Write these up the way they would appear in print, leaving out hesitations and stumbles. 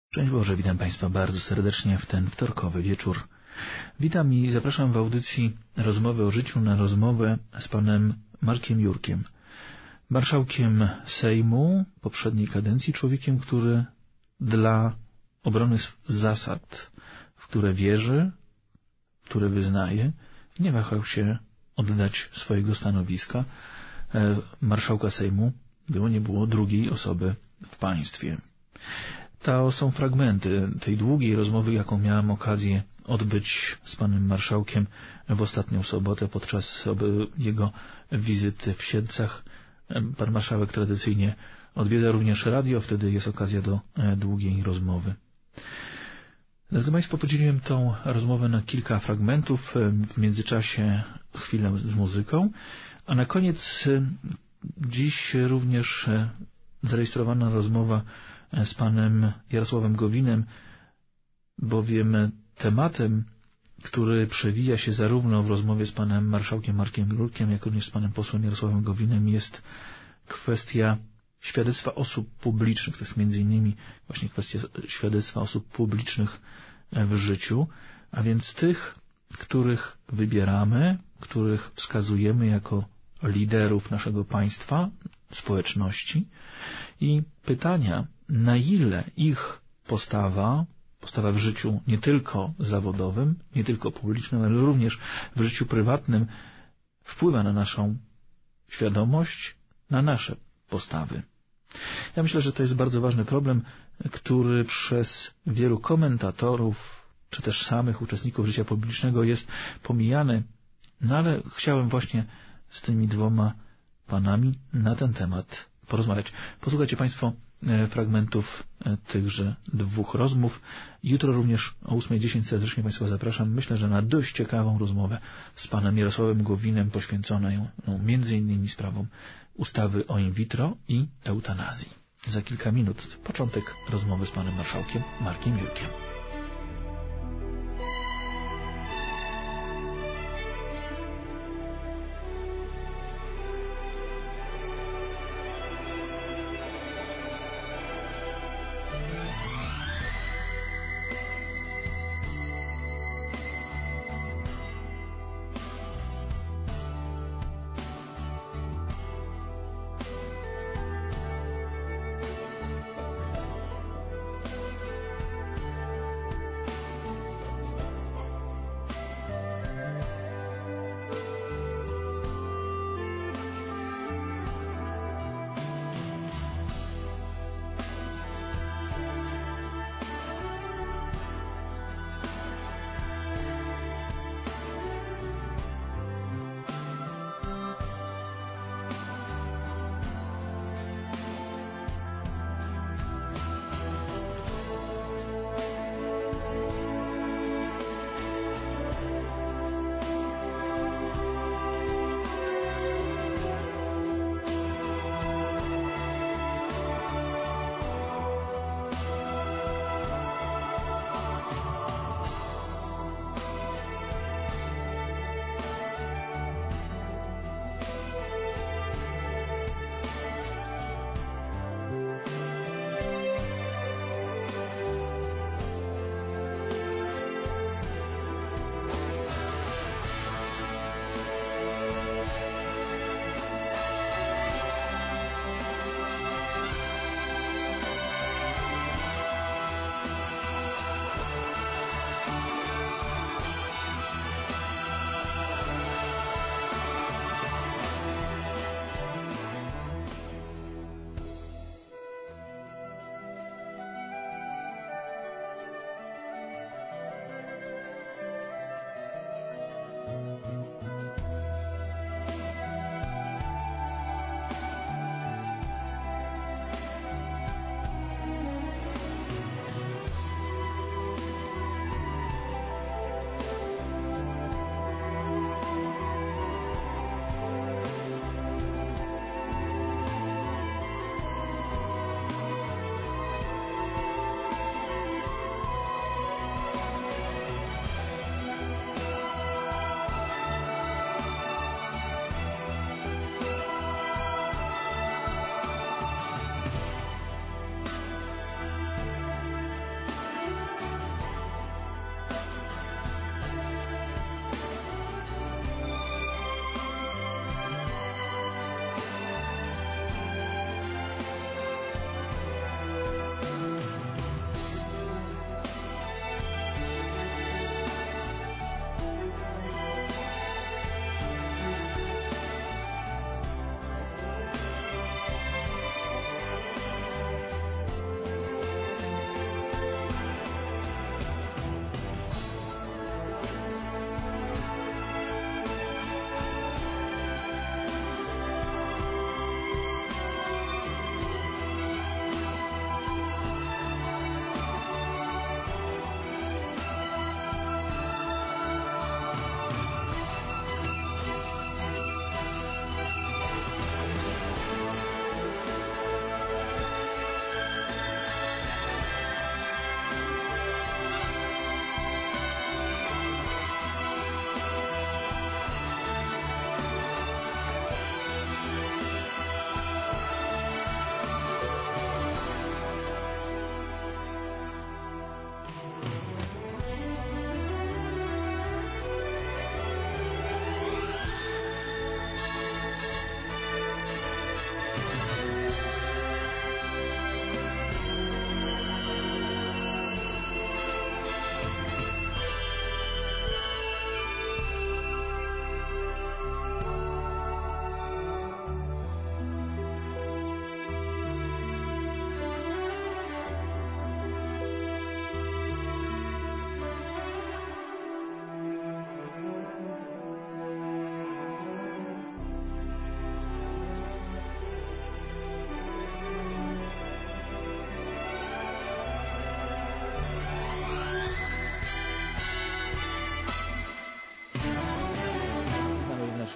Szczęść Boże, witam Państwa bardzo serdecznie w ten wtorkowy wieczór. Witam i zapraszam w audycji Rozmowy o życiu na rozmowę z panem Markiem Jurkiem, marszałkiem Sejmu poprzedniej kadencji, człowiekiem, który dla obrony zasad, w które wierzy, które wyznaje, nie wahał się oddać swojego stanowiska marszałka Sejmu, było nie było drugiej osoby w państwie. To są fragmenty tej długiej rozmowy, jaką miałem okazję odbyć z panem marszałkiem w ostatnią sobotę podczas jego wizyty w Siedlcach. Pan marszałek tradycyjnie odwiedza również radio, wtedy jest okazja do długiej rozmowy. Drodzy Państwo, podzieliłem tą rozmowę na kilka fragmentów, w międzyczasie chwilę z muzyką, a na koniec dziś również zarejestrowana rozmowa z panem Jarosławem Gowinem, bowiem tematem, który przewija się zarówno w rozmowie z panem marszałkiem Markiem Jurkiem, jak również z panem posłem Jarosławem Gowinem, jest kwestia świadectwa osób publicznych. To jest między innymi właśnie kwestia świadectwa osób publicznych w życiu, a więc tych, których wybieramy, których wskazujemy jako liderów naszego państwa, społeczności, i pytania, na ile ich postawa w życiu nie tylko zawodowym, nie tylko publicznym, ale również w życiu prywatnym wpływa na naszą świadomość, na nasze postawy. Ja myślę, że to jest bardzo ważny problem, który przez wielu komentatorów, czy też samych uczestników życia publicznego jest pomijany, no ale chciałem właśnie z tymi dwoma panami na ten temat porozmawiać. Posłuchajcie Państwo fragmentów tychże dwóch rozmów. Jutro również o 8:10 serdecznie Państwa zapraszam. Myślę, że na dość ciekawą rozmowę z panem Jarosławem Gowinem poświęconą między innymi sprawom ustawy o in vitro i eutanazji. Za kilka minut początek rozmowy z panem marszałkiem Markiem Jurkiem.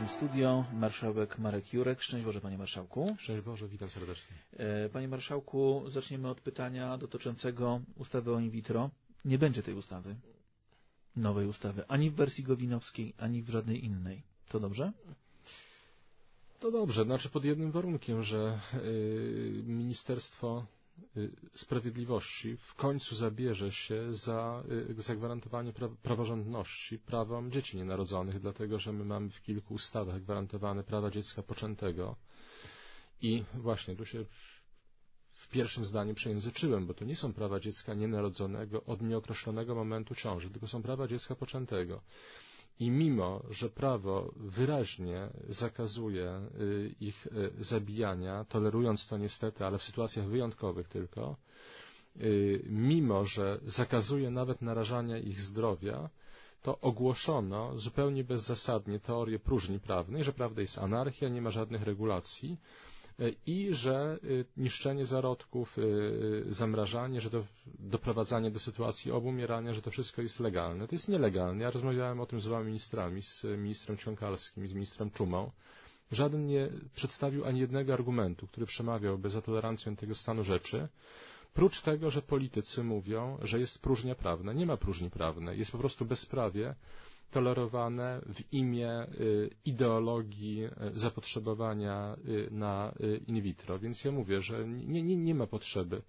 naszym studio marszałek Marek Jurek. Szczęść Boże, panie marszałku. Szczęść Boże, witam serdecznie. Panie marszałku, zaczniemy od pytania dotyczącego ustawy o in vitro. Nie będzie tej ustawy, nowej ustawy, ani w wersji gowinowskiej, ani w żadnej innej. To dobrze? To dobrze, znaczy pod jednym warunkiem, że Ministerstwo Sprawiedliwości w końcu zabierze się za zagwarantowanie praworządności prawom dzieci nienarodzonych, dlatego że my mamy w kilku ustawach gwarantowane prawa dziecka poczętego i właśnie tu się w pierwszym zdaniu przejęzyczyłem, bo to nie są prawa dziecka nienarodzonego od nieokreślonego momentu ciąży, tylko są prawa dziecka poczętego. I mimo, że prawo wyraźnie zakazuje ich zabijania, tolerując to niestety, ale w sytuacjach wyjątkowych tylko, mimo, że zakazuje nawet narażania ich zdrowia, to ogłoszono zupełnie bezzasadnie teorię próżni prawnej, że prawda jest anarchia, nie ma żadnych regulacji i że niszczenie zarodków, zamrażanie, że to doprowadzanie do sytuacji obumierania, że to wszystko jest legalne. To jest nielegalne. Ja rozmawiałem o tym z dwoma ministrami, z ministrem Ćwiąkalskim i z ministrem Czumą. Żaden nie przedstawił ani jednego argumentu, który przemawiałby za tolerancją tego stanu rzeczy, prócz tego, że politycy mówią, że jest próżnia prawna. Nie ma próżni prawnej. Jest po prostu bezprawie tolerowane w imię ideologii zapotrzebowania na in vitro. Więc ja mówię, że nie ma potrzeby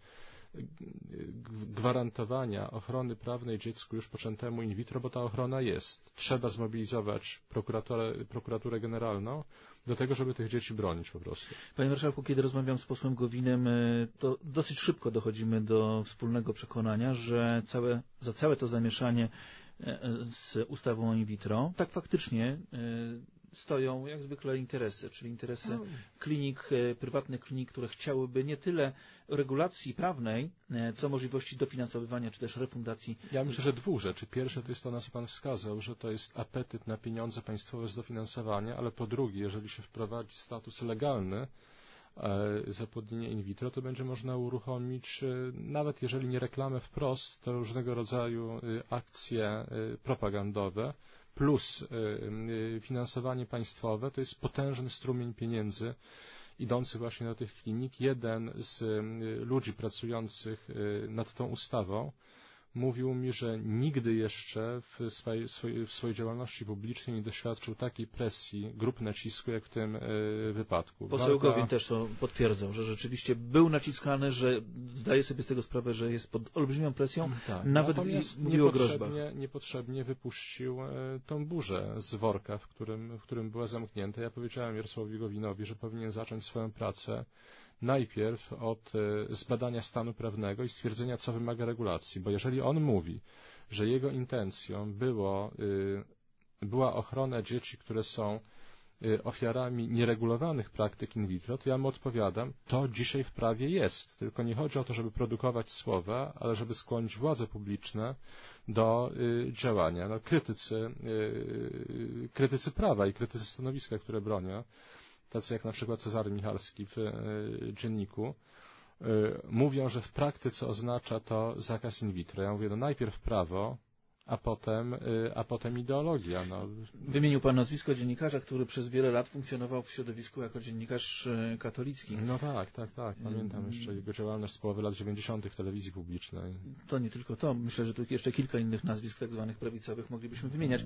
gwarantowania ochrony prawnej dziecku już poczętemu in vitro, bo ta ochrona jest. Trzeba zmobilizować prokuraturę generalną do tego, żeby tych dzieci bronić po prostu. Panie marszałku, kiedy rozmawiam z posłem Gowinem, to dosyć szybko dochodzimy do wspólnego przekonania, że za całe to zamieszanie z ustawą o in vitro, tak faktycznie stoją jak zwykle interesy, czyli interesy klinik, prywatnych klinik, które chciałyby nie tyle regulacji prawnej, co możliwości dofinansowywania, czy też refundacji. Ja myślę, że dwóch rzeczy. Pierwsze to jest to, na co pan wskazał, że to jest apetyt na pieniądze państwowe z dofinansowania, ale po drugie, jeżeli się wprowadzi status legalny zapłodnienia in vitro, to będzie można uruchomić, nawet jeżeli nie reklamę wprost, to różnego rodzaju akcje propagandowe, plus finansowanie państwowe, to jest potężny strumień pieniędzy idący właśnie do tych klinik. Jeden z ludzi pracujących nad tą ustawą mówił mi, że nigdy jeszcze w swojej działalności publicznej nie doświadczył takiej presji, grup nacisku, jak w tym wypadku. Poseł Gowin też to potwierdzał, że rzeczywiście był naciskany, że zdaje sobie z tego sprawę, że jest pod olbrzymią presją, tak. Nawet mówił o groźbach. Niepotrzebnie wypuścił tą burzę z worka, w którym była zamknięta. Ja powiedziałem Jarosławowi Gowinowi, że powinien zacząć swoją pracę najpierw od zbadania stanu prawnego i stwierdzenia, co wymaga regulacji, bo jeżeli on mówi, że jego intencją była ochrona dzieci, które są ofiarami nieregulowanych praktyk in vitro, to ja mu odpowiadam, to dzisiaj w prawie jest, tylko nie chodzi o to, żeby produkować słowa, ale żeby skłonić władze publiczne do działania. No, krytycy prawa i krytycy stanowiska, które bronią, tacy jak na przykład Cezary Michalski w Dzienniku, mówią, że w praktyce oznacza to zakaz in vitro. Ja mówię, no najpierw prawo, a potem ideologia. No. Wymienił pan nazwisko dziennikarza, który przez wiele lat funkcjonował w środowisku jako dziennikarz katolicki. No tak. Pamiętam jeszcze jego działalność z połowy lat 90. w telewizji publicznej. To nie tylko to. Myślę, że tu jeszcze kilka innych nazwisk tak zwanych prawicowych moglibyśmy wymieniać.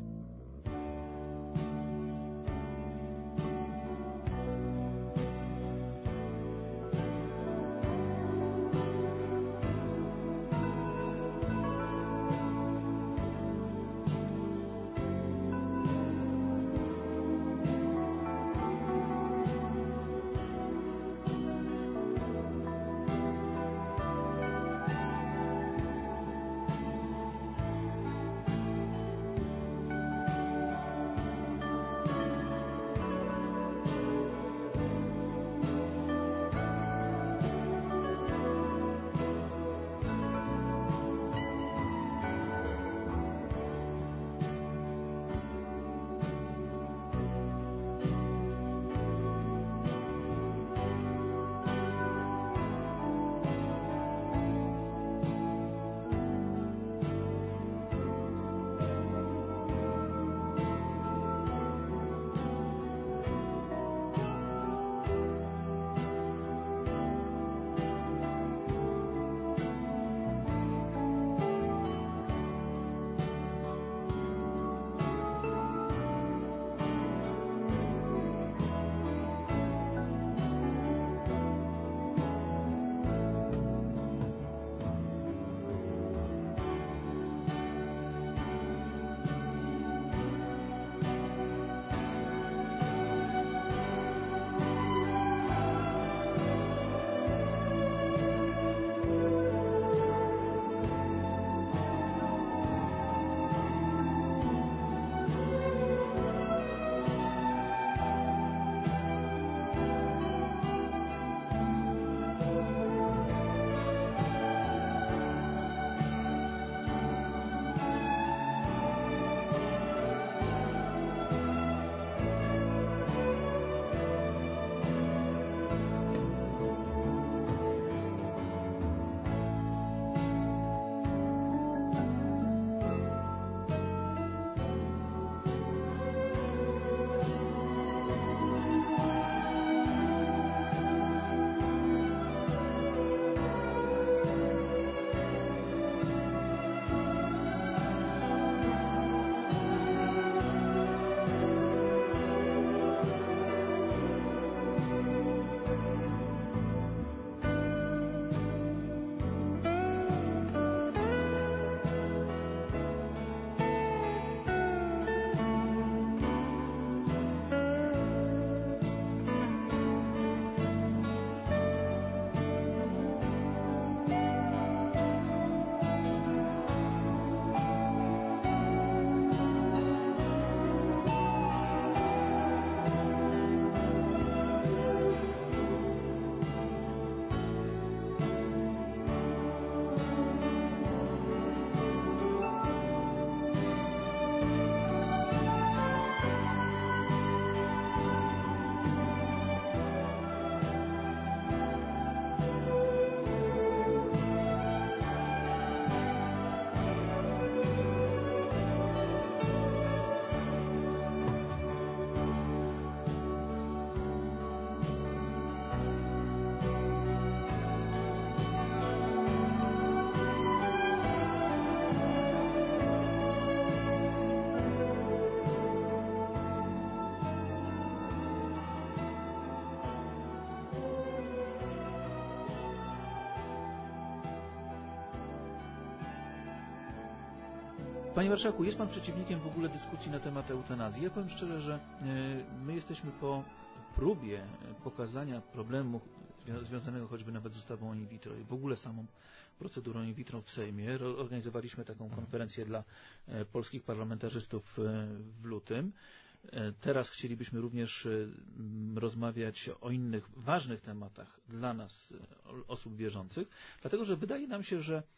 Panie marszałku, jest pan przeciwnikiem w ogóle dyskusji na temat eutanazji? Ja powiem szczerze, że my jesteśmy po próbie pokazania problemu związanego choćby nawet z ustawą in vitro i w ogóle samą procedurą in vitro w Sejmie. Organizowaliśmy taką konferencję dla polskich parlamentarzystów w lutym. Teraz chcielibyśmy również rozmawiać o innych ważnych tematach dla nas, osób wierzących, dlatego że wydaje nam się, że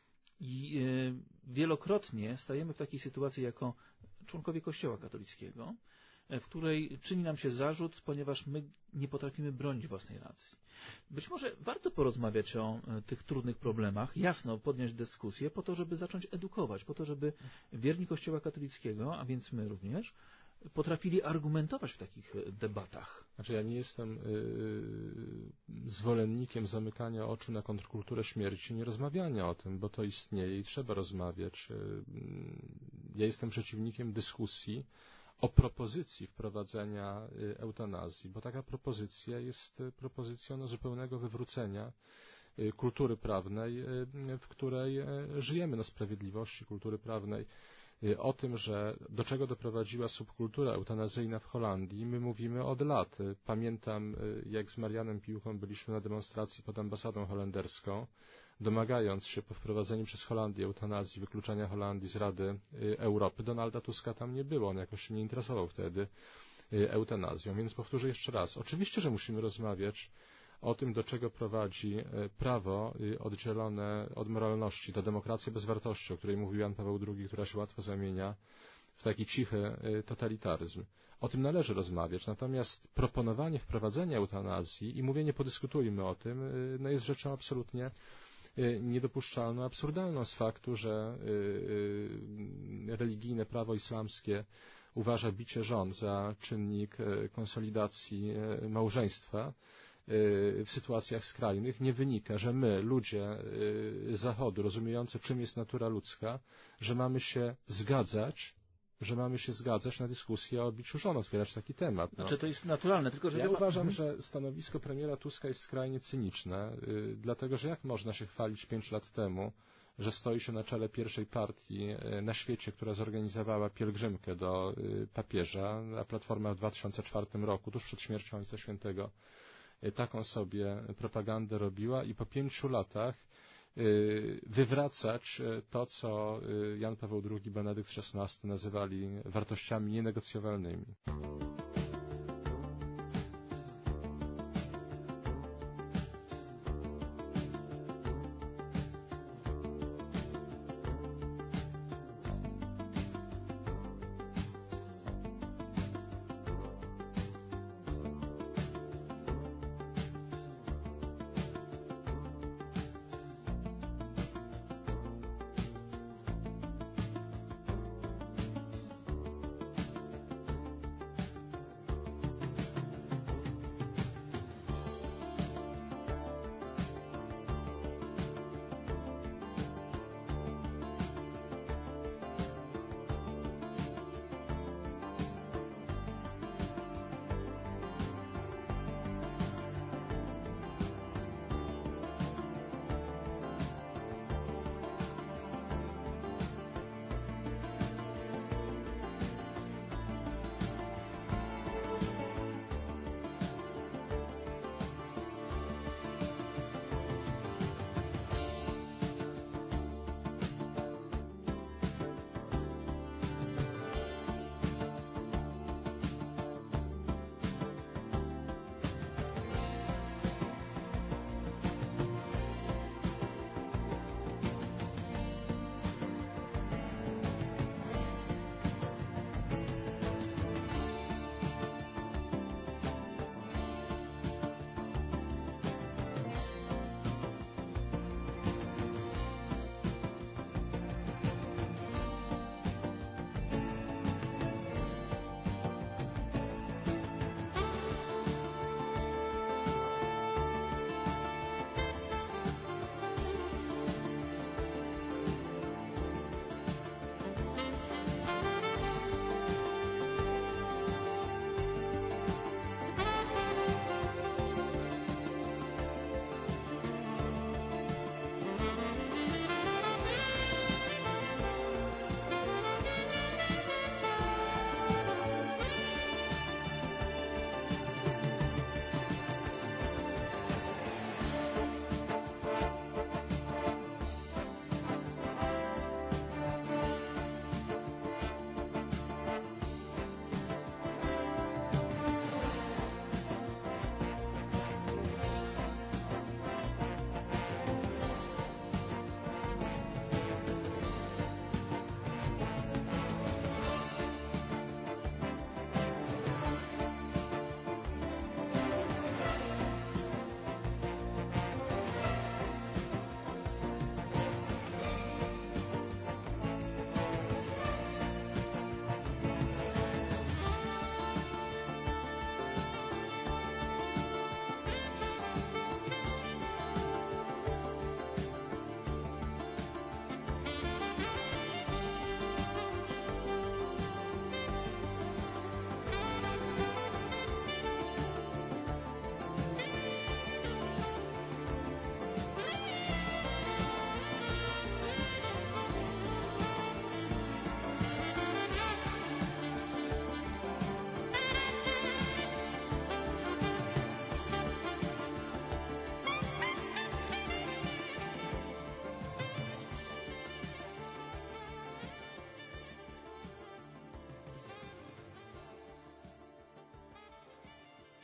wielokrotnie stajemy w takiej sytuacji jako członkowie Kościoła katolickiego, w której czyni nam się zarzut, ponieważ my nie potrafimy bronić własnej racji. Być może warto porozmawiać o tych trudnych problemach, jasno podjąć dyskusję po to, żeby zacząć edukować, po to, żeby wierni Kościoła katolickiego, a więc my również, potrafili argumentować w takich debatach. Znaczy ja nie jestem zwolennikiem zamykania oczu na kontrkulturę śmierci, nie rozmawiania o tym, bo to istnieje i trzeba rozmawiać. Ja jestem przeciwnikiem dyskusji o propozycji wprowadzenia eutanazji, bo taka propozycja jest propozycją zupełnego wywrócenia kultury prawnej, w której żyjemy, sprawiedliwości kultury prawnej. O tym, że do czego doprowadziła subkultura eutanazyjna w Holandii, my mówimy od lat. Pamiętam, jak z Marianem Piłką byliśmy na demonstracji pod ambasadą holenderską, domagając się po wprowadzeniu przez Holandię eutanazji, wykluczenia Holandii z Rady Europy. Donalda Tuska tam nie było, on jakoś się nie interesował wtedy eutanazją. Więc powtórzę jeszcze raz. Oczywiście, że musimy rozmawiać o tym, do czego prowadzi prawo oddzielone od moralności, ta demokracja bez wartości, o której mówił Jan Paweł II, która się łatwo zamienia w taki cichy totalitaryzm. O tym należy rozmawiać, natomiast proponowanie wprowadzenia eutanazji i mówienie podyskutujmy o tym, jest rzeczą absolutnie niedopuszczalną, absurdalną z faktu, że religijne prawo islamskie uważa bicie żon za czynnik konsolidacji małżeństwa w sytuacjach skrajnych, nie wynika, że my, ludzie Zachodu, rozumiejący, czym jest natura ludzka, że mamy się zgadzać na dyskusję o biciu żon, otwierać taki temat. Znaczy to jest naturalne, tylko że... Ja uważam, że stanowisko premiera Tuska jest skrajnie cyniczne, dlatego że jak można się chwalić 5 lat temu, że stoi się na czele pierwszej partii na świecie, która zorganizowała pielgrzymkę do papieża, a Platforma w 2004 roku, tuż przed śmiercią Ojca Świętego, taką sobie propagandę robiła i po 5 latach wywracać to, co Jan Paweł II, Benedykt XVI nazywali wartościami nienegocjowalnymi.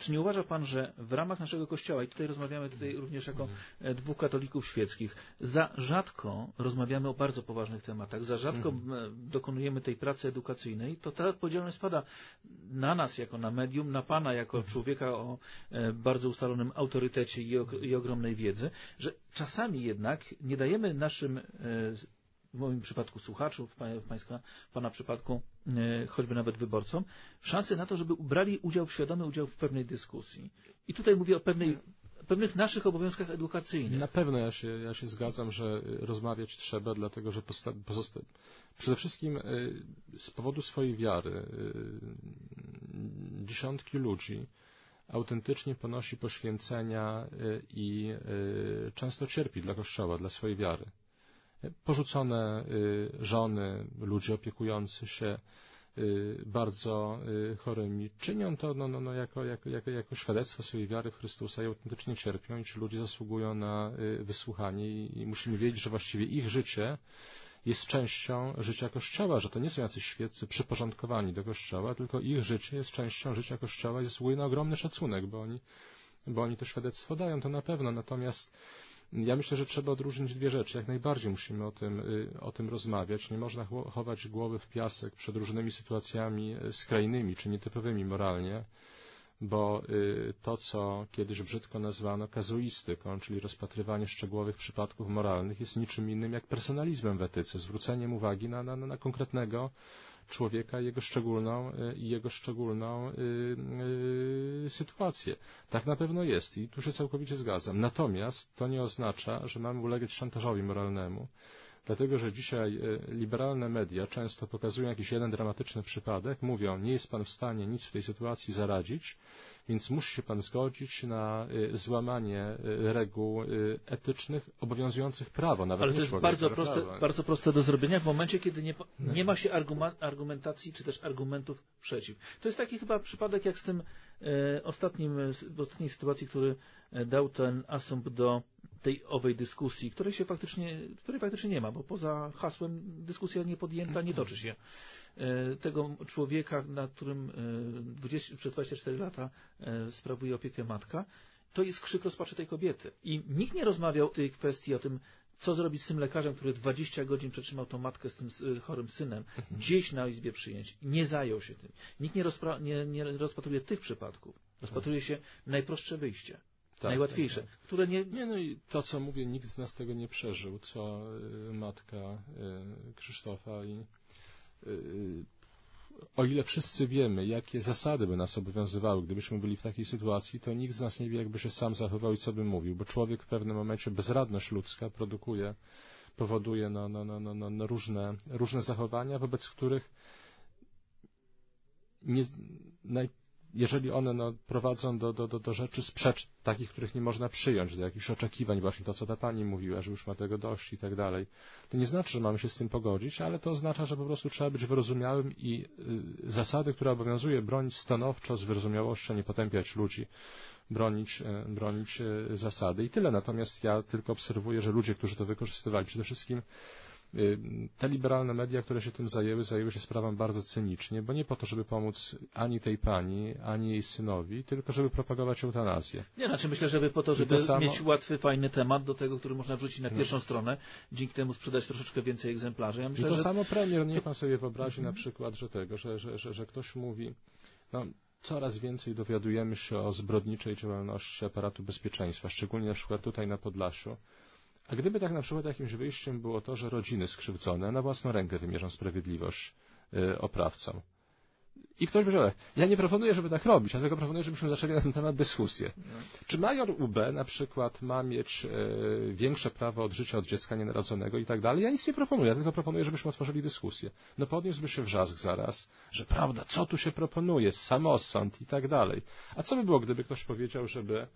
Czy nie uważa pan, że w ramach naszego Kościoła, i tutaj rozmawiamy również jako dwóch katolików świeckich, za rzadko rozmawiamy o bardzo poważnych tematach, za rzadko dokonujemy tej pracy edukacyjnej, to ta odpowiedzialność spada na nas jako na medium, na pana jako człowieka o bardzo ustalonym autorytecie i ogromnej wiedzy, że czasami jednak nie dajemy naszym, w moim przypadku słuchaczów, w pana przypadku choćby nawet wyborcom, szansy na to, żeby brali świadomy udział w pewnej dyskusji. I tutaj mówię o pewnych naszych obowiązkach edukacyjnych. Na pewno ja się zgadzam, że rozmawiać trzeba, dlatego że przede wszystkim z powodu swojej wiary dziesiątki ludzi autentycznie ponosi poświęcenia i często cierpi dla Kościoła, dla swojej wiary. Porzucone żony, ludzie opiekujący się bardzo chorymi, czynią to jako świadectwo swojej wiary w Chrystusa i autentycznie cierpią i ci ludzie zasługują na wysłuchanie i musimy wiedzieć, że właściwie ich życie jest częścią życia Kościoła, że to nie są jacyś świeccy przyporządkowani do Kościoła, tylko ich życie jest częścią życia Kościoła i zasługuje na ogromny szacunek, bo oni to świadectwo dają, to na pewno. Natomiast ja myślę, że trzeba odróżnić dwie rzeczy. Jak najbardziej musimy o tym rozmawiać. Nie można chować głowy w piasek przed różnymi sytuacjami skrajnymi czy nietypowymi moralnie, bo to, co kiedyś brzydko nazwano kazuistyką, czyli rozpatrywanie szczegółowych przypadków moralnych, jest niczym innym jak personalizmem w etyce, zwróceniem uwagi na konkretnego człowieka i jego szczególną sytuację. Tak na pewno jest i tu się całkowicie zgadzam. Natomiast to nie oznacza, że mamy ulegać szantażowi moralnemu, dlatego że dzisiaj liberalne media często pokazują jakiś jeden dramatyczny przypadek, mówią, nie jest pan w stanie nic w tej sytuacji zaradzić, więc musi się pan zgodzić na złamanie reguł etycznych obowiązujących prawo. Nawet ale to jest bardzo proste do zrobienia w momencie, kiedy nie ma się argumentacji czy też argumentów przeciw. To jest taki chyba przypadek jak z tym w ostatniej sytuacji, który dał ten asumpt do tej owej dyskusji, której faktycznie nie ma, bo poza hasłem dyskusja niepodjęta nie toczy się. Tego człowieka, nad którym przez 24 lata sprawuje opiekę matka, to jest krzyk rozpaczy tej kobiety. I nikt nie rozmawiał o tej kwestii, o tym, co zrobić z tym lekarzem, który 20 godzin przetrzymał tą matkę z tym chorym synem, gdzieś na izbie przyjęć. Nie zajął się tym. Nikt nie rozpatruje tych przypadków. Rozpatruje się najprostsze wyjście. Najłatwiejsze, które nie... No i to, co mówię, nikt z nas tego nie przeżył, co matka Krzysztofa i o ile wszyscy wiemy, jakie zasady by nas obowiązywały, gdybyśmy byli w takiej sytuacji, to nikt z nas nie wie, jakby się sam zachował i co by mówił, bo człowiek w pewnym momencie, bezradność ludzka powoduje różne zachowania, wobec których jeżeli one prowadzą do rzeczy sprzecznych, takich, których nie można przyjąć, do jakichś oczekiwań, właśnie to, co ta pani mówiła, że już ma tego dość i tak dalej, to nie znaczy, że mamy się z tym pogodzić, ale to oznacza, że po prostu trzeba być wyrozumiałym i zasady, które obowiązuje, bronić stanowczo, z wyrozumiałością, nie potępiać ludzi, bronić zasady i tyle. Natomiast ja tylko obserwuję, że ludzie, którzy to wykorzystywali, przede wszystkim te liberalne media, które się tym zajęły się sprawą bardzo cynicznie, bo nie po to, żeby pomóc ani tej pani, ani jej synowi, tylko żeby propagować eutanazję. Nie, znaczy myślę, żeby po to, żeby mieć łatwy, fajny temat do tego, który można wrzucić na pierwszą stronę, dzięki temu sprzedać troszeczkę więcej egzemplarzy. Ja myślę, I to samo premier, niech pan sobie wyobrazi na przykład, że ktoś mówi, coraz więcej dowiadujemy się o zbrodniczej działalności aparatu bezpieczeństwa, szczególnie na przykład tutaj na Podlasiu. A gdyby tak na przykład jakimś wyjściem było to, że rodziny skrzywdzone na własną rękę wymierzą sprawiedliwość oprawcom. I ktoś by powiedział, ja nie proponuję, żeby tak robić, ja tylko proponuję, żebyśmy zaczęli na ten temat dyskusję. Czy major UB na przykład ma mieć większe prawo od życia od dziecka nienarodzonego i tak dalej? Ja nic nie proponuję, ja tylko proponuję, żebyśmy otworzyli dyskusję. Podniósłby się wrzask zaraz, że prawda, co tu się proponuje, samosąd i tak dalej. A co by było, gdyby ktoś powiedział, żeby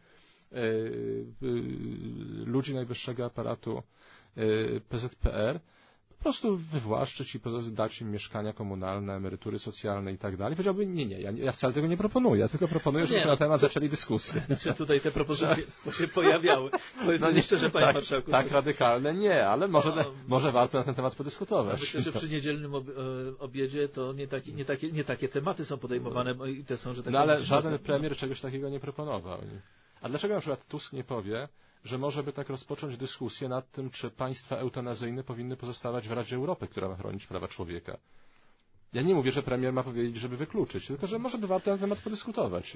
ludzi najwyższego aparatu PZPR po prostu wywłaszczyć i dać im mieszkania komunalne, emerytury socjalne i tak dalej. Powiedziałby, ja wcale tego nie proponuję, ja tylko proponuję, żebyśmy na temat zaczęli dyskusję. Znaczy tutaj te propozycje się pojawiały. Powiedzmy szczerze, panie marszałku. Tak radykalne nie, ale może warto na ten temat podyskutować. Myślę, że przy niedzielnym obiedzie to nie takie tematy są podejmowane i te są, że tak ale żaden premier czegoś takiego nie proponował. A dlaczego na przykład Tusk nie powie, że może by tak rozpocząć dyskusję nad tym, czy państwa eutanazyjne powinny pozostawać w Radzie Europy, która ma chronić prawa człowieka? Ja nie mówię, że premier ma powiedzieć, żeby wykluczyć, tylko że może by warto na ten temat podyskutować.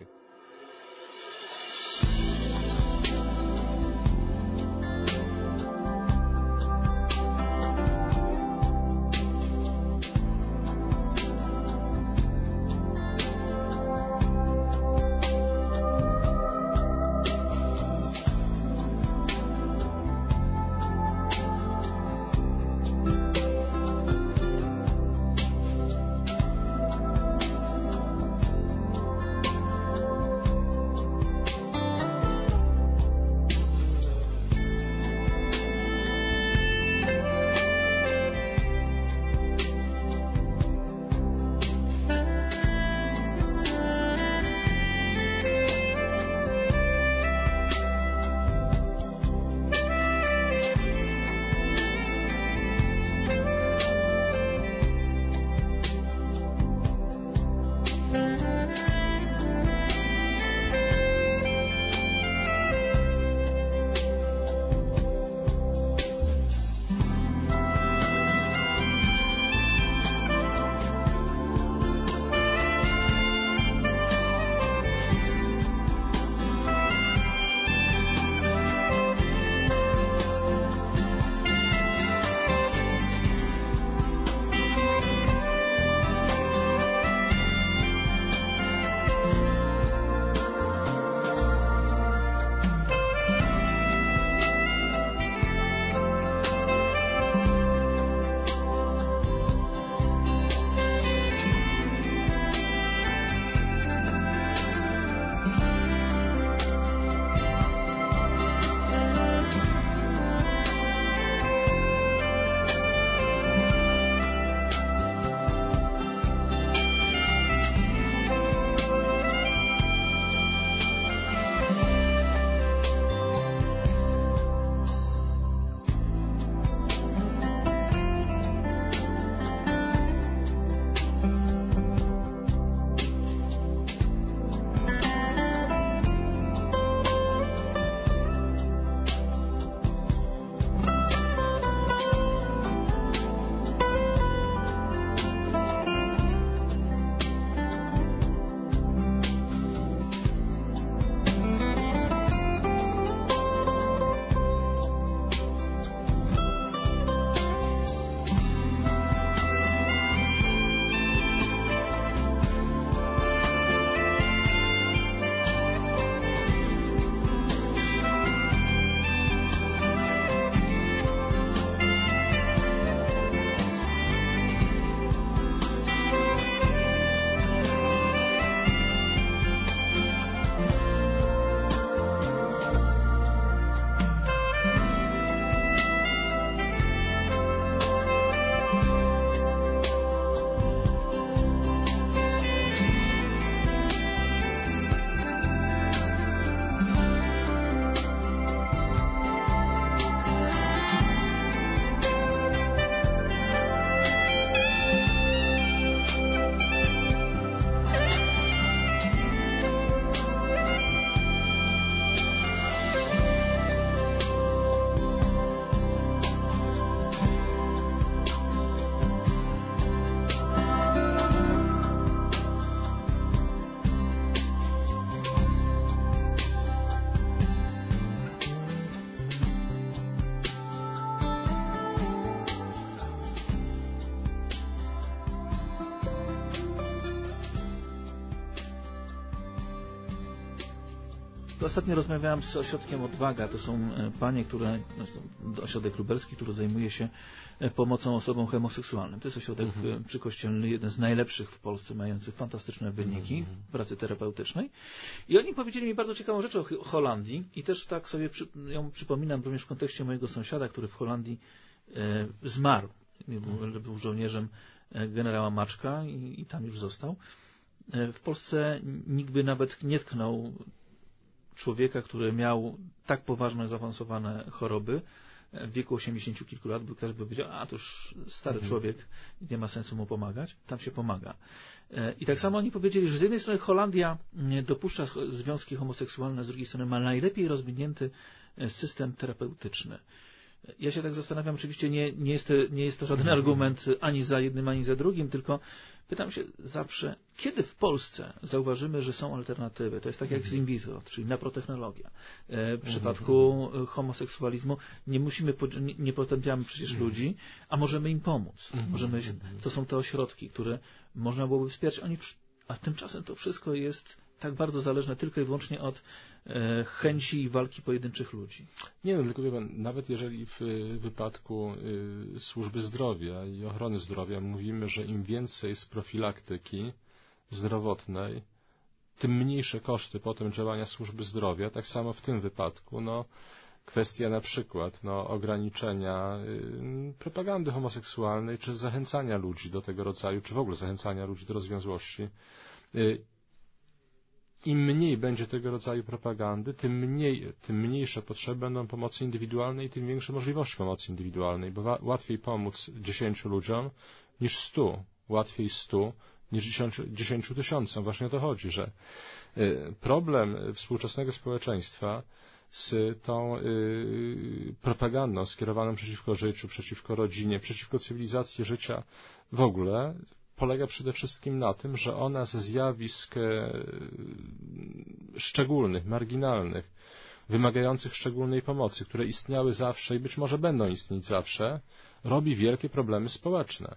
Ostatnio rozmawiałem z ośrodkiem Odwaga. To są panie, które, ośrodek lubelski, który zajmuje się pomocą osobom homoseksualnym. To jest ośrodek przykościelny, jeden z najlepszych w Polsce, mający fantastyczne wyniki w pracy terapeutycznej. I oni powiedzieli mi bardzo ciekawą rzecz o Holandii i też tak sobie ją przypominam również w kontekście mojego sąsiada, który w Holandii zmarł. był żołnierzem generała Maczka i tam już został. W Polsce nikt by nawet nie tknął człowieka, który miał tak poważne, zaawansowane choroby w wieku 80 kilku lat, bo ktoś by powiedział, a to już stary człowiek, nie ma sensu mu pomagać. Tam się pomaga. I tak samo oni powiedzieli, że z jednej strony Holandia dopuszcza związki homoseksualne, z drugiej strony ma najlepiej rozwinięty system terapeutyczny. Ja się tak zastanawiam, oczywiście nie jest to żaden argument ani za jednym, ani za drugim, tylko pytam się zawsze, kiedy w Polsce zauważymy, że są alternatywy? To jest tak jak z in vitro, czyli naprotechnologia. W przypadku homoseksualizmu nie potępiamy przecież ludzi, a możemy im pomóc. To są te ośrodki, które można byłoby wspierać. A tymczasem to wszystko jest tak bardzo zależne tylko i wyłącznie od chęci i walki pojedynczych ludzi. Nie, no tylko wie pan, nawet jeżeli w wypadku służby zdrowia i ochrony zdrowia mówimy, że im więcej jest profilaktyki zdrowotnej, tym mniejsze koszty potem działania służby zdrowia, tak samo w tym wypadku, kwestia na przykład ograniczenia propagandy homoseksualnej, czy zachęcania ludzi do tego rodzaju, czy w ogóle zachęcania ludzi do rozwiązłości. Im mniej będzie tego rodzaju propagandy, tym mniejsze potrzeby będą pomocy indywidualnej, tym większe możliwości pomocy indywidualnej, bo łatwiej pomóc 10 ludziom niż 100. Łatwiej 100 niż 10 tysiącom. Właśnie o to chodzi, że problem współczesnego społeczeństwa z tą propagandą skierowaną przeciwko życiu, przeciwko rodzinie, przeciwko cywilizacji życia w ogóle polega przede wszystkim na tym, że ona ze zjawisk szczególnych, marginalnych, wymagających szczególnej pomocy, które istniały zawsze i być może będą istnieć zawsze, robi wielkie problemy społeczne.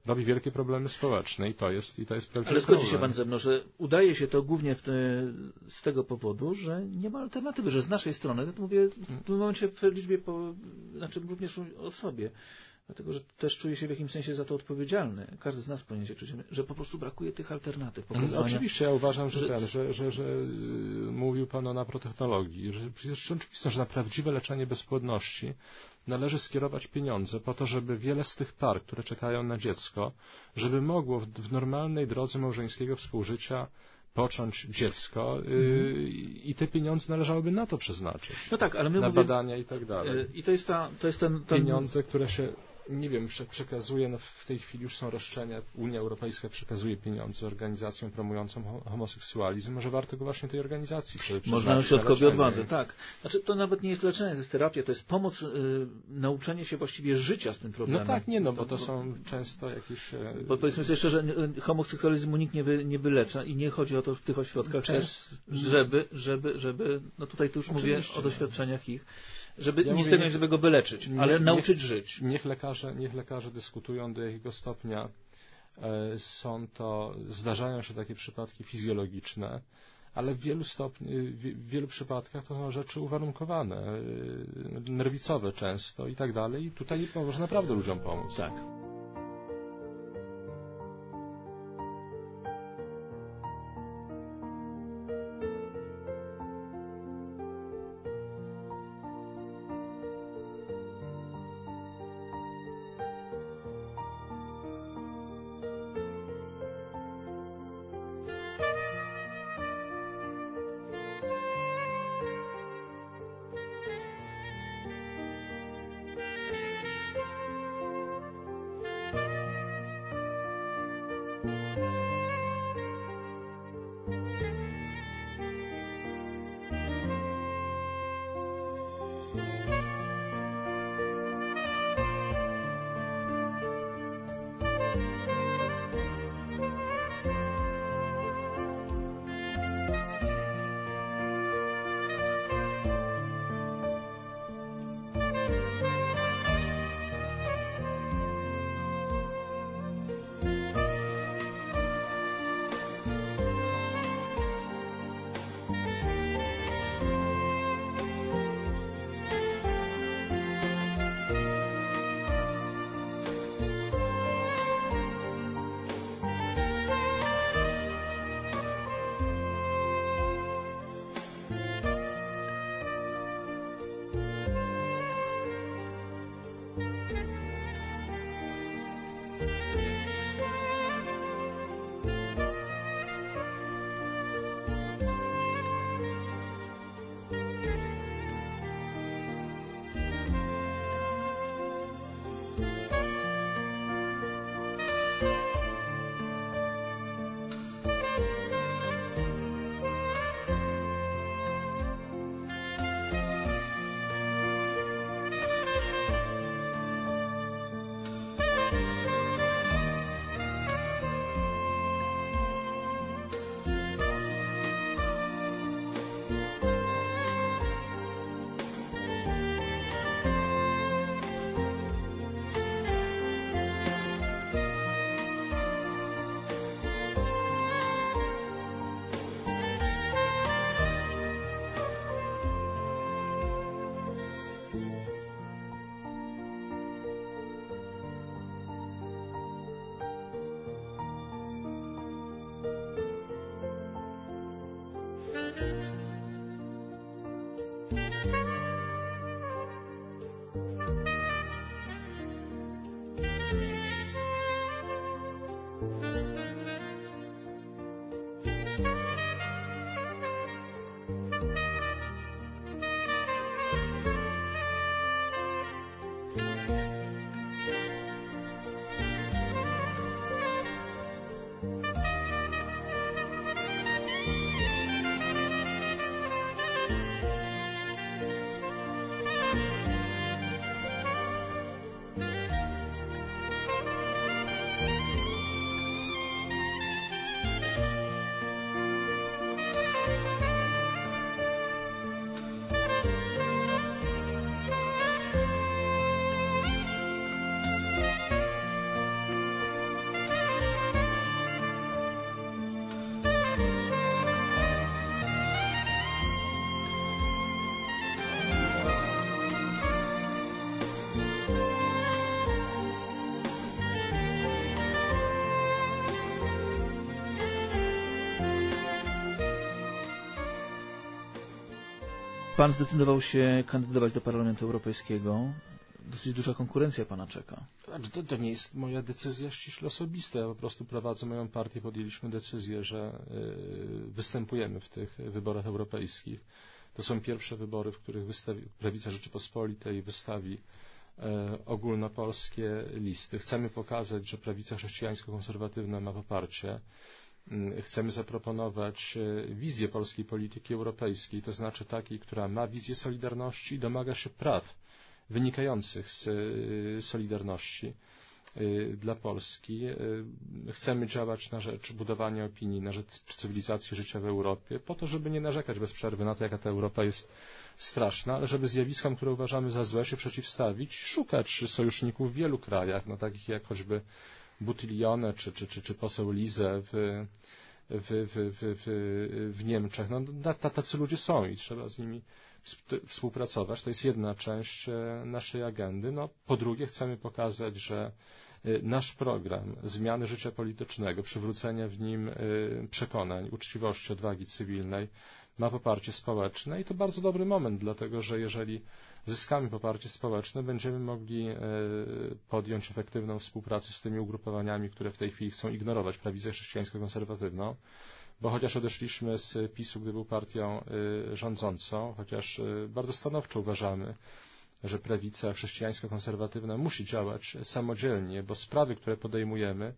I to jest prawdziwy Ale zgodzi się pan ze mną, że udaje się to głównie z tego powodu, że nie ma alternatywy, że z naszej strony, to mówię w tym momencie w liczbie, również o sobie, dlatego, że też czuję się w jakimś sensie za to odpowiedzialny. Każdy z nas powinien się czuć, że po prostu brakuje tych alternatyw. Oczywiście, ja uważam, że mówił pan o naprotechnologii, że przecież oczywiste, że na prawdziwe leczenie bezpłodności należy skierować pieniądze po to, żeby wiele z tych par, które czekają na dziecko, żeby mogło w normalnej drodze małżeńskiego współżycia począć dziecko i te pieniądze należałoby na to przeznaczyć. No tak, ale na badania i tak dalej. I to jest ten pieniądze, które się przekazuje, w tej chwili już są roszczenia, Unia Europejska przekazuje pieniądze organizacjom promującym homoseksualizm, może warto go właśnie tej organizacji przeznaczyć. Można ośrodkowi odwadze, tak. To nawet nie jest leczenie, to jest terapia, to jest pomoc, nauczenie się właściwie życia z tym problemem. No tak, bo to są często jakieś... Bo powiedzmy sobie szczerze, homoseksualizmu nikt nie wylecza i nie chodzi o to w tych ośrodkach też, żeby tutaj tu już mówię o doświadczeniach ich, żeby go wyleczyć, ale nauczyć żyć. Niech lekarze dyskutują, do jakiego stopnia zdarzają się takie przypadki fizjologiczne, ale w wielu przypadkach to są rzeczy uwarunkowane, nerwicowe często i tak dalej. I tutaj może naprawdę ludziom pomóc. Tak. Pan zdecydował się kandydować do Parlamentu Europejskiego. Dosyć duża konkurencja pana czeka. To nie jest moja decyzja ściśle osobista. Ja po prostu prowadzę moją partię. Podjęliśmy decyzję, że występujemy w tych wyborach europejskich. To są pierwsze wybory, w których Prawica Rzeczypospolitej wystawi ogólnopolskie listy. Chcemy pokazać, że prawica chrześcijańsko-konserwatywna ma poparcie. Chcemy zaproponować wizję polskiej polityki europejskiej, to znaczy takiej, która ma wizję solidarności i domaga się praw wynikających z solidarności dla Polski. Chcemy działać na rzecz budowania opinii, na rzecz cywilizacji życia w Europie, po to, żeby nie narzekać bez przerwy na to, jaka ta Europa jest straszna, ale żeby zjawiskom, które uważamy za złe, się przeciwstawić, szukać sojuszników w wielu krajach, takich jak choćby Buttiglione czy poseł Lize w Niemczech. Tacy ludzie są i trzeba z nimi współpracować. To jest jedna część naszej agendy. Po drugie, chcemy pokazać, że nasz program zmiany życia politycznego, przywrócenia w nim przekonań, uczciwości, odwagi cywilnej ma poparcie społeczne i to bardzo dobry moment, dlatego że jeżeli zyskamy poparcie społeczne, będziemy mogli podjąć efektywną współpracę z tymi ugrupowaniami, które w tej chwili chcą ignorować prawicę chrześcijańsko-konserwatywną, bo chociaż odeszliśmy z PiS-u, gdy był partią rządzącą, chociaż bardzo stanowczo uważamy, że prawica chrześcijańsko-konserwatywna musi działać samodzielnie, bo sprawy, które podejmujemy,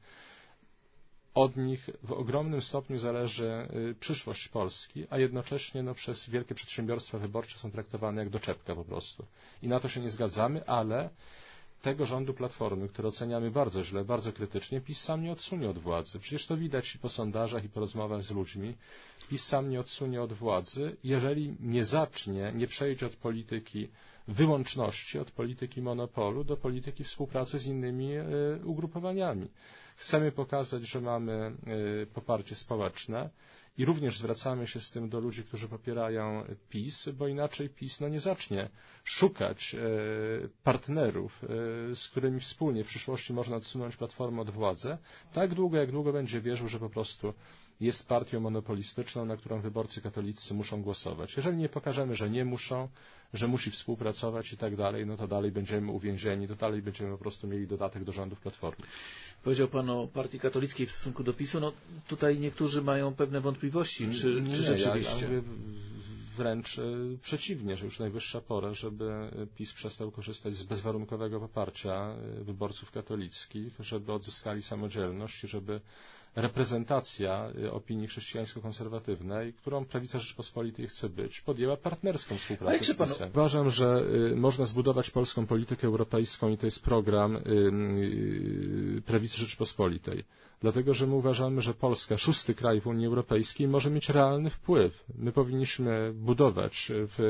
od nich w ogromnym stopniu zależy przyszłość Polski, a jednocześnie przez wielkie przedsiębiorstwa wyborcze są traktowane jak doczepka po prostu. I na to się nie zgadzamy, ale tego rządu Platformy, który oceniamy bardzo źle, bardzo krytycznie, PiS sam nie odsunie od władzy. Przecież to widać i po sondażach, i po rozmowach z ludźmi. PiS sam nie odsunie od władzy, jeżeli nie przejdzie od polityki wyłączności, od polityki monopolu do polityki współpracy z innymi ugrupowaniami. Chcemy pokazać, że mamy poparcie społeczne i również zwracamy się z tym do ludzi, którzy popierają PiS, bo inaczej PiS nie zacznie szukać partnerów, z którymi wspólnie w przyszłości można odsunąć Platformę od władzy, tak długo, jak długo będzie wierzył, że po prostu jest partią monopolistyczną, na którą wyborcy katolicy muszą głosować. Jeżeli nie pokażemy, że nie muszą, że musi współpracować i tak dalej, to dalej będziemy uwięzieni, to dalej będziemy po prostu mieli dodatek do rządów Platformy. Powiedział Pan o partii katolickiej w stosunku do PiS-u. Tutaj niektórzy mają pewne wątpliwości, czy rzeczywiście. Ja mówię wręcz przeciwnie, że już najwyższa pora, żeby PiS przestał korzystać z bezwarunkowego poparcia wyborców katolickich, żeby odzyskali samodzielność, żeby reprezentacja opinii chrześcijańsko-konserwatywnej, którą prawica Rzeczypospolitej chce być, podjęła partnerską współpracę z PiS-em. Uważam, że można zbudować polską politykę europejską i to jest program prawicy Rzeczypospolitej. Dlatego, że my uważamy, że Polska, 6. kraj w Unii Europejskiej, może mieć realny wpływ. My powinniśmy budować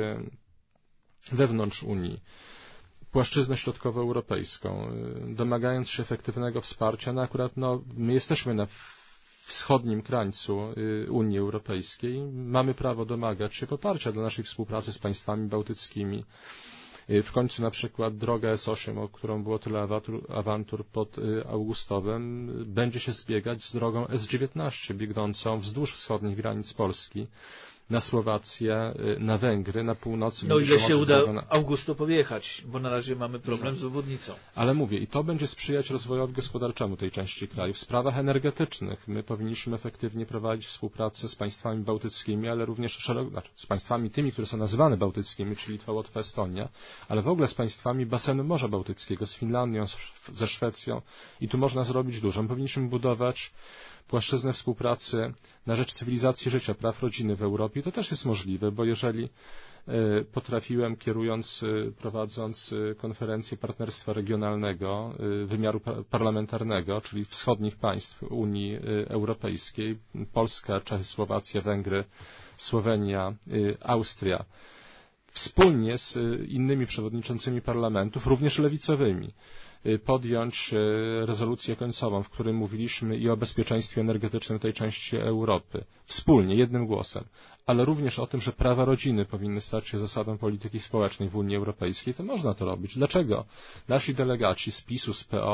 wewnątrz Unii płaszczyznę środkowoeuropejską, domagając się efektywnego wsparcia. Akurat my jesteśmy na wschodnim krańcu Unii Europejskiej. Mamy prawo domagać się poparcia dla naszej współpracy z państwami bałtyckimi. W końcu na przykład droga S8, o którą było tyle awantur pod Augustowem, będzie się zbiegać z drogą S19, biegnącą wzdłuż wschodnich granic Polski, na Słowację, na Węgry, na północy. Ile się uda Augusto podjechać, bo na razie mamy problem z obwodnicą. Ale mówię, i to będzie sprzyjać rozwojowi gospodarczemu tej części kraju. W sprawach energetycznych my powinniśmy efektywnie prowadzić współpracę z państwami bałtyckimi, ale również z państwami tymi, które są nazywane bałtyckimi, czyli Litwa, Łotwa, Estonia, ale w ogóle z państwami basenu Morza Bałtyckiego, z Finlandią, ze Szwecją. I tu można zrobić dużo. My powinniśmy budować płaszczyznę współpracy na rzecz cywilizacji życia, praw rodziny w Europie. To też jest możliwe, bo jeżeli potrafiłem, prowadząc konferencję partnerstwa regionalnego, wymiaru parlamentarnego, czyli wschodnich państw Unii Europejskiej, Polska, Czechy, Słowacja, Węgry, Słowenia, Austria, wspólnie z innymi przewodniczącymi parlamentów, również lewicowymi, podjąć rezolucję końcową, w której mówiliśmy i o bezpieczeństwie energetycznym tej części Europy. Wspólnie, jednym głosem. Ale również o tym, że prawa rodziny powinny stać się zasadą polityki społecznej w Unii Europejskiej. To można to robić. Dlaczego nasi delegaci z PiS-u, z PO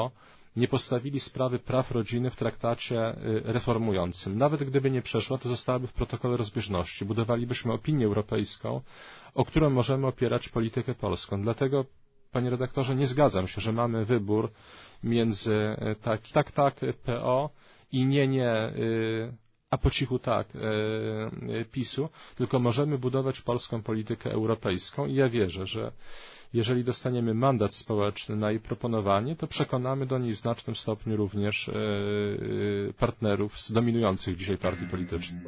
nie postawili sprawy praw rodziny w traktacie reformującym. Nawet gdyby nie przeszła, to zostałaby w protokole rozbieżności. Budowalibyśmy opinię europejską, o którą możemy opierać politykę polską. Dlatego, panie redaktorze, nie zgadzam się, że mamy wybór między tak, PO i nie, a po cichu tak PiS-u, tylko możemy budować polską politykę europejską i ja wierzę, że jeżeli dostaniemy mandat społeczny na jej proponowanie, to przekonamy do niej w znacznym stopniu również partnerów z dominujących dzisiaj partii politycznych.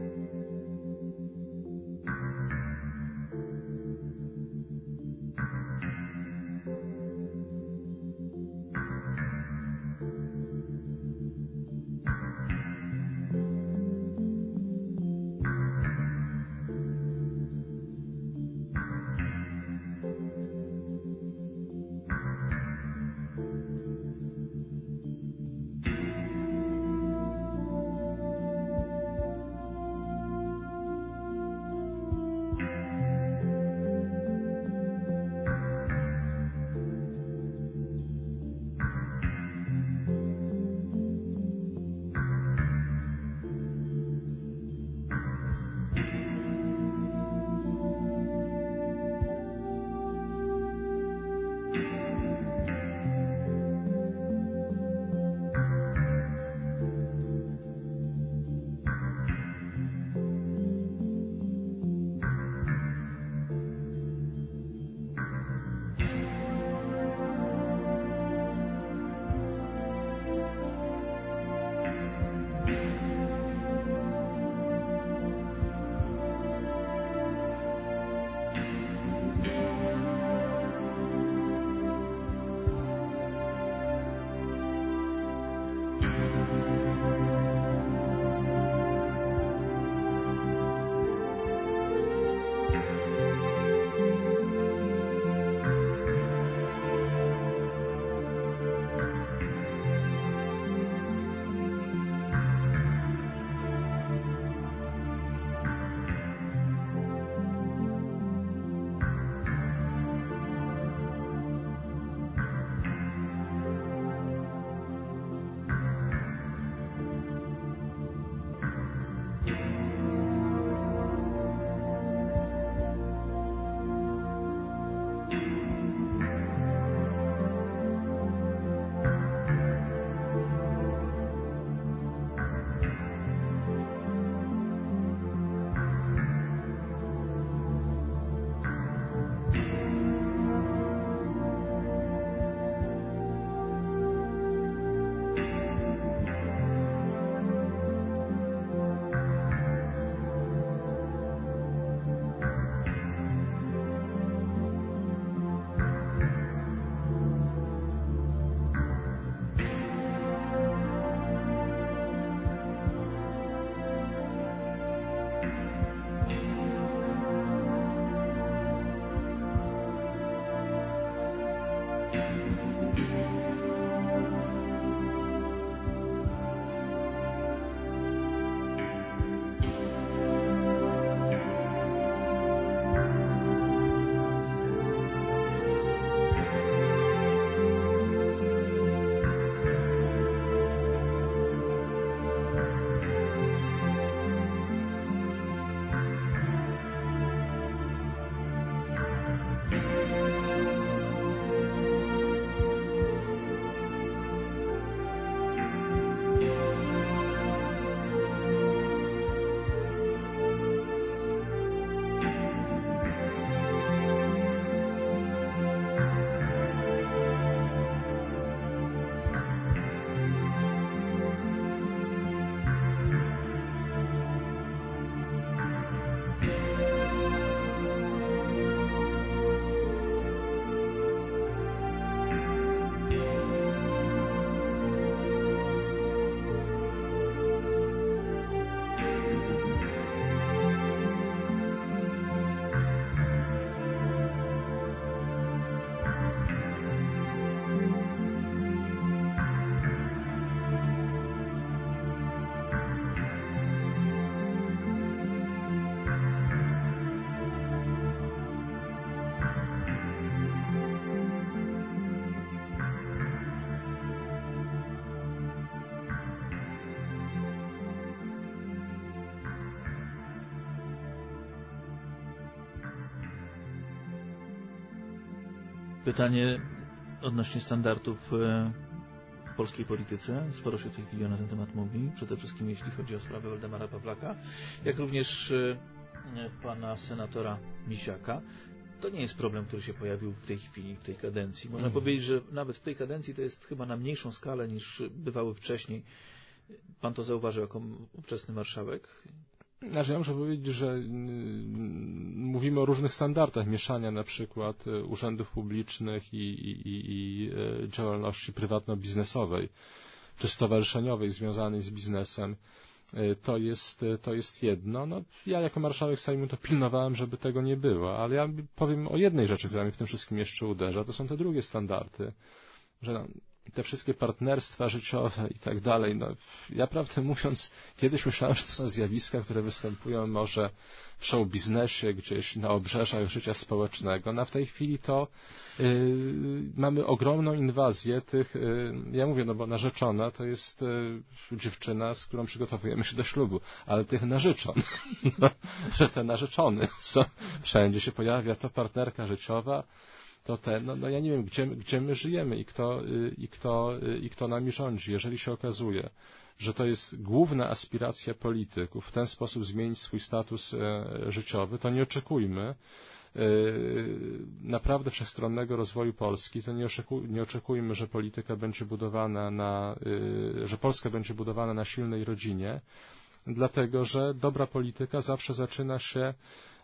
Pytanie odnośnie standardów w polskiej polityce. Sporo się w tej chwili na ten temat mówi, przede wszystkim jeśli chodzi o sprawę Waldemara Pawlaka, jak również pana senatora Misiaka. To nie jest problem, który się pojawił w tej chwili, w tej kadencji. Można powiedzieć, że nawet w tej kadencji to jest chyba na mniejszą skalę niż bywały wcześniej. Pan to zauważył jako ówczesny marszałek? Znaczy, ja muszę powiedzieć, że mówimy o różnych standardach mieszania na przykład urzędów publicznych i działalności prywatno-biznesowej czy stowarzyszeniowej związanej z biznesem. To jest jedno. No, ja jako marszałek Sejmu to pilnowałem, żeby tego nie było, ale ja powiem o jednej rzeczy, która mnie w tym wszystkim jeszcze uderza. To są te drugie standardy, że te wszystkie partnerstwa życiowe i tak dalej. No, ja prawdę mówiąc, kiedyś myślałem, że to są zjawiska, które występują może w show biznesie, gdzieś na obrzeżach życia społecznego. No, a w tej chwili to mamy ogromną inwazję tych, ja mówię, no bo narzeczona to jest dziewczyna, z którą przygotowujemy się do ślubu, ale tych narzeczon, no, że te narzeczony są, wszędzie się pojawia to partnerka życiowa, to no ja nie wiem, gdzie my żyjemy i kto nami rządzi. Jeżeli się okazuje, że to jest główna aspiracja polityków, w ten sposób zmienić swój status życiowy, to nie oczekujmy naprawdę wszechstronnego rozwoju Polski, to nie oczekujmy, że polityka będzie budowana że Polska będzie budowana na silnej rodzinie, dlatego że dobra polityka zawsze zaczyna się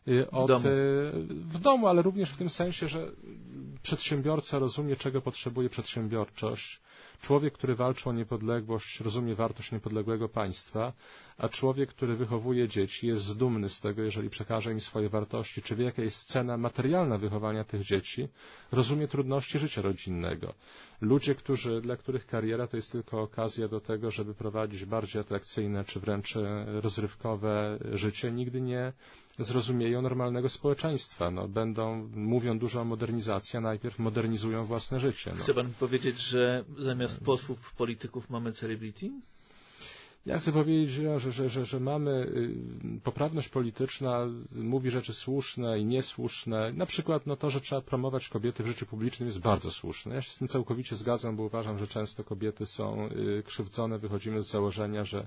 w domu, ale również w tym sensie, że przedsiębiorca rozumie, czego potrzebuje przedsiębiorczość. Człowiek, który walczy o niepodległość, rozumie wartość niepodległego państwa, a człowiek, który wychowuje dzieci, jest dumny z tego, jeżeli przekaże im swoje wartości, czy wie, jaka jest cena materialna wychowania tych dzieci, rozumie trudności życia rodzinnego. Ludzie, dla których kariera to jest tylko okazja do tego, żeby prowadzić bardziej atrakcyjne, czy wręcz rozrywkowe życie, nigdy nie zrozumieją normalnego społeczeństwa. No, mówią dużo o modernizacji, a najpierw modernizują własne życie. No. Chce pan powiedzieć, że zamiast posłów, polityków mamy celebrity? Ja chcę powiedzieć, że mamy poprawność polityczna, mówi rzeczy słuszne i niesłuszne. Na przykład to, że trzeba promować kobiety w życiu publicznym jest bardzo słuszne. Ja się z tym całkowicie zgadzam, bo uważam, że często kobiety są krzywdzone. Wychodzimy z założenia, że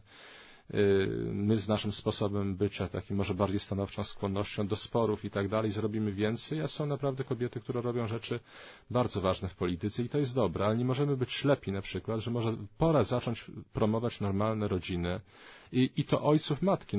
my z naszym sposobem bycia, takim może bardziej stanowczą skłonnością do sporów i tak dalej, zrobimy więcej, a są naprawdę kobiety, które robią rzeczy bardzo ważne w polityce i to jest dobre, ale nie możemy być ślepi na przykład, że może pora zacząć promować normalne rodziny i to ojców, matki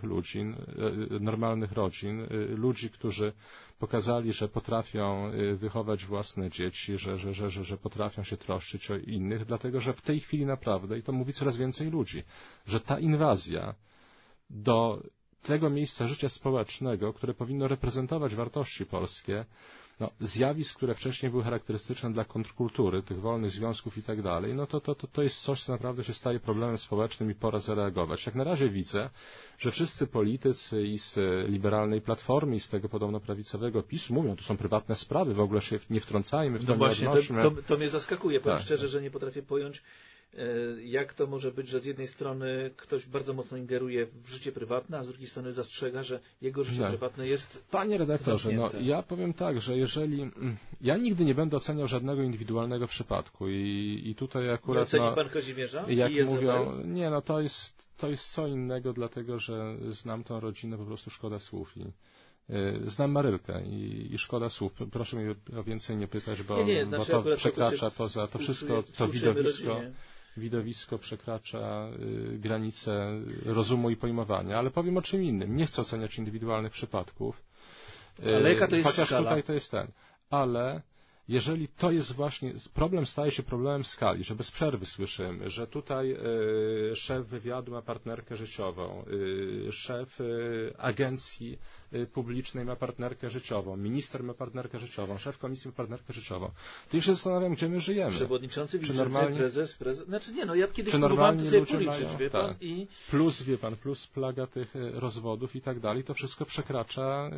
normalnych rodzin, ludzi, którzy pokazali, że potrafią wychować własne dzieci, że potrafią się troszczyć o innych, dlatego że w tej chwili naprawdę, i to mówi coraz więcej ludzi, że ta inwazja do tego miejsca życia społecznego, które powinno reprezentować wartości polskie, zjawisk, które wcześniej były charakterystyczne dla kontrkultury, tych wolnych związków i tak dalej, to jest coś, co naprawdę się staje problemem społecznym i pora zareagować. Jak na razie widzę, że wszyscy politycy i z liberalnej Platformy i z tego podobno prawicowego PiS mówią, to są prywatne sprawy, w ogóle się nie wtrącajmy, w to nie odnośmy. To mnie zaskakuje, powiem szczerze, że nie potrafię pojąć, jak to może być, że z jednej strony ktoś bardzo mocno ingeruje w życie prywatne, a z drugiej strony zastrzega, że jego życie prywatne jest Panie redaktorze, zamknięte. Ja powiem tak, że ja nigdy nie będę oceniał żadnego indywidualnego przypadku i tutaj akurat... Oceni pan Kazimierza? Jak mówią, to jest co innego, dlatego że znam tą rodzinę, po prostu szkoda słów znam Marylkę i szkoda słów. Proszę mnie o więcej nie pytać, bo to przekracza poza to wszystko, to widowisko przekracza granice rozumu i pojmowania, ale powiem o czym innym. Nie chcę oceniać indywidualnych przypadków. Ale jaka to jest chociaż skala? Tutaj to jest ale jeżeli to jest właśnie, problem staje się problemem skali, że bez przerwy słyszymy, że tutaj szef wywiadu ma partnerkę życiową, szef agencji publicznej ma partnerkę życiową, minister ma partnerkę życiową, szef komisji ma partnerkę życiową, to już się zastanawiam, gdzie my żyjemy. Przewodniczący, prezes. Znaczy ja kiedyś czy próbowałem normalni sobie ludzie policzyć, mają, wie pan, i... Plus plaga tych rozwodów i tak dalej, to wszystko przekracza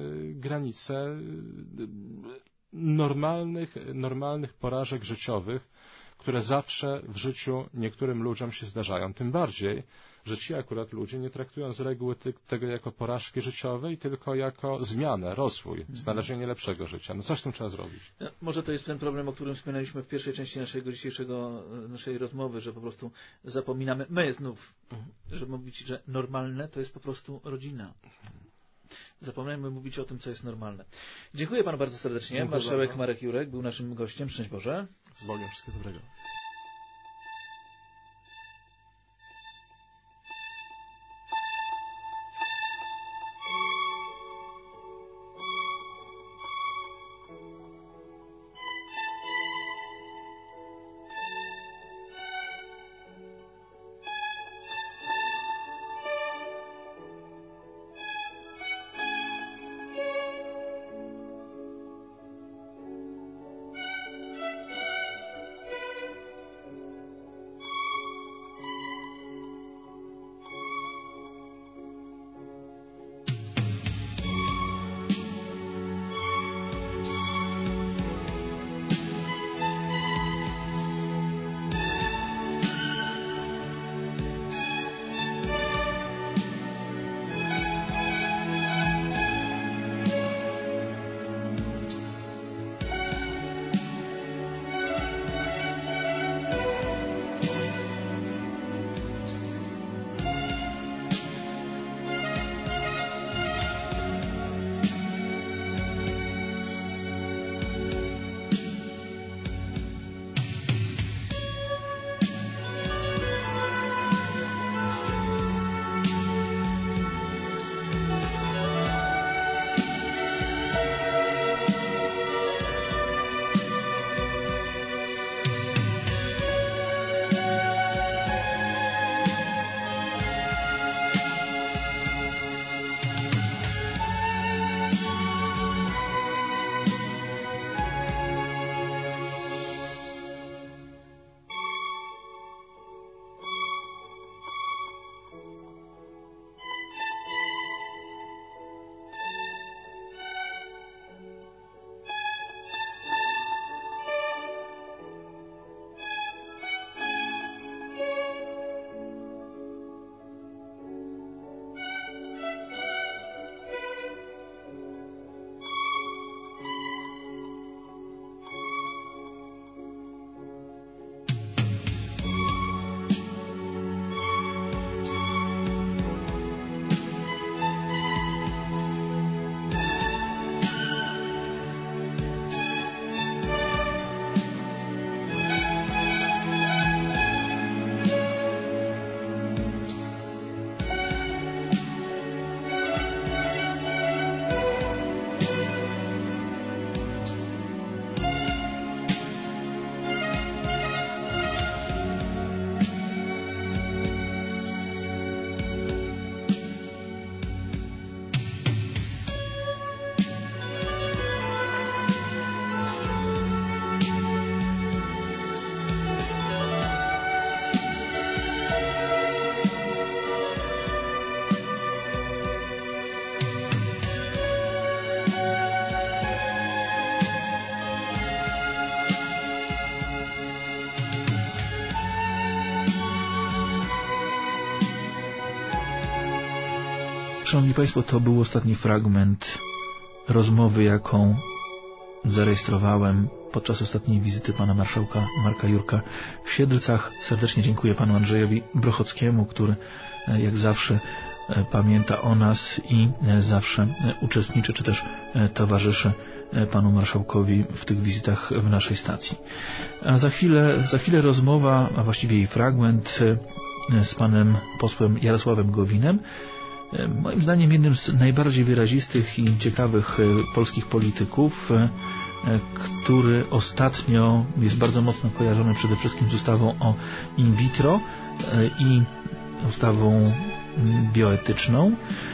granice normalnych porażek życiowych, które zawsze w życiu niektórym ludziom się zdarzają. Tym bardziej, że ci akurat ludzie nie traktują z reguły tego jako porażki życiowej, tylko jako zmianę, rozwój, znalezienie lepszego życia. No coś z tym trzeba zrobić. Może to jest ten problem, o którym wspominaliśmy w pierwszej części naszej rozmowy, że po prostu zapominamy, my znów, żeby mówić, że normalne to jest po prostu rodzina. Zapominajmy mówić o tym, co jest normalne. Dziękuję panu bardzo serdecznie. Dziękuję Marszałek bardzo. Marek Jurek był naszym gościem. Szczęść Boże. Z Bogiem wszystkiego dobrego. Szanowni Państwo, to był ostatni fragment rozmowy, jaką zarejestrowałem podczas ostatniej wizyty pana marszałka Marka Jurka w Siedlcach. Serdecznie dziękuję panu Andrzejowi Brochockiemu, który jak zawsze pamięta o nas i zawsze uczestniczy, czy też towarzyszy panu marszałkowi w tych wizytach w naszej stacji. A za chwilę rozmowa, a właściwie jej fragment z panem posłem Jarosławem Gowinem, moim zdaniem jednym z najbardziej wyrazistych i ciekawych polskich polityków, który ostatnio jest bardzo mocno kojarzony przede wszystkim z ustawą o in vitro i ustawą bioetyczną.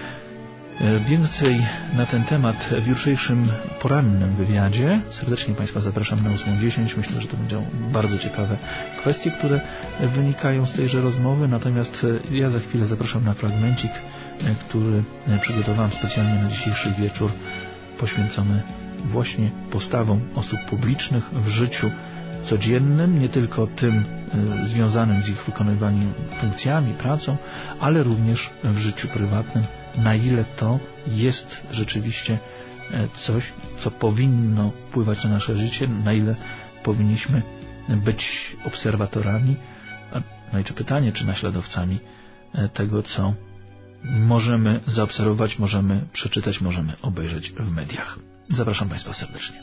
Więcej na ten temat w jutrzejszym porannym wywiadzie. Serdecznie Państwa zapraszam na 8:10. Myślę, że to będą bardzo ciekawe kwestie, które wynikają z tejże rozmowy. Natomiast ja za chwilę zapraszam na fragmencik, który przygotowałem specjalnie na dzisiejszy wieczór, poświęcony właśnie postawom osób publicznych w życiu codziennym, nie tylko tym związanym z ich wykonywaniem funkcjami, pracą, ale również w życiu prywatnym, na ile to jest rzeczywiście coś, co powinno wpływać na nasze życie, na ile powinniśmy być obserwatorami, no i czy pytanie, czy naśladowcami tego, co możemy zaobserwować, możemy przeczytać, możemy obejrzeć w mediach. Zapraszam Państwa serdecznie.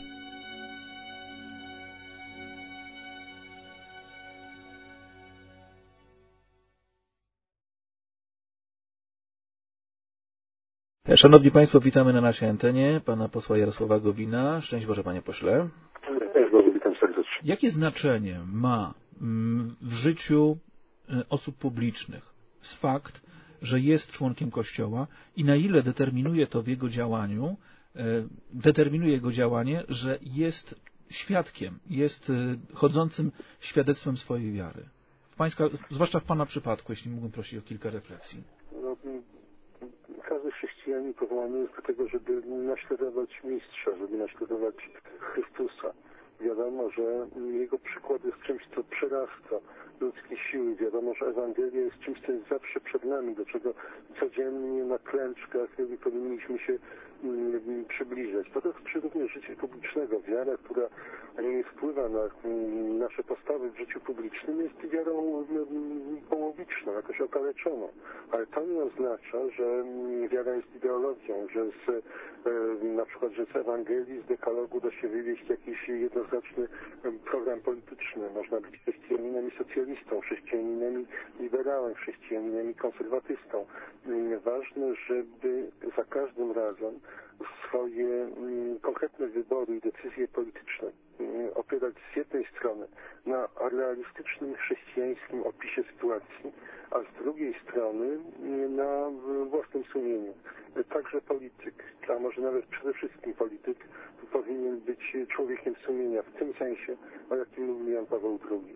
Szanowni Państwo, witamy na naszej antenie pana posła Jarosława Gowina. Szczęść Boże, panie pośle. Szczęść Boże, witam serdecznie. Jakie znaczenie ma w życiu osób publicznych fakt, że jest członkiem Kościoła i na ile determinuje to w jego działaniu, determinuje jego działanie, że jest świadkiem, jest chodzącym świadectwem swojej wiary? Zwłaszcza w pana przypadku, jeśli mógłbym prosić o kilka refleksji. No, każdy chrześcijanin powołany jest do tego, żeby naśladować mistrza, żeby naśladować Chrystusa. Wiadomo, że jego przykład jest czymś, co przerasta ludzkie siły. Wiadomo, że Ewangelia jest czymś, co jest zawsze przed nami, do czego codziennie na klęczkach powinniśmy się przybliżać. To dotyczy również życia publicznego. Wiara, która wpływa na nasze postawy w życiu publicznym, jest wiarą połowiczną, jakoś okaleczoną. Ale to nie oznacza, że wiara jest ideologią, że na przykład, że z Ewangelii, z dekalogu da się wywieźć jakiś jednoznaczny program polityczny. Można być chrześcijaninem i socjalistą, chrześcijaninem i liberałem, chrześcijaninem i konserwatystą. Ważne, żeby za każdym razem swoje konkretne wybory i decyzje polityczne opierać z jednej strony na realistycznym chrześcijańskim opisie sytuacji, a z drugiej strony na własnym sumieniu. Także polityk, a może nawet przede wszystkim polityk, powinien być człowiekiem sumienia w tym sensie, o jakim mówił Jan Paweł II.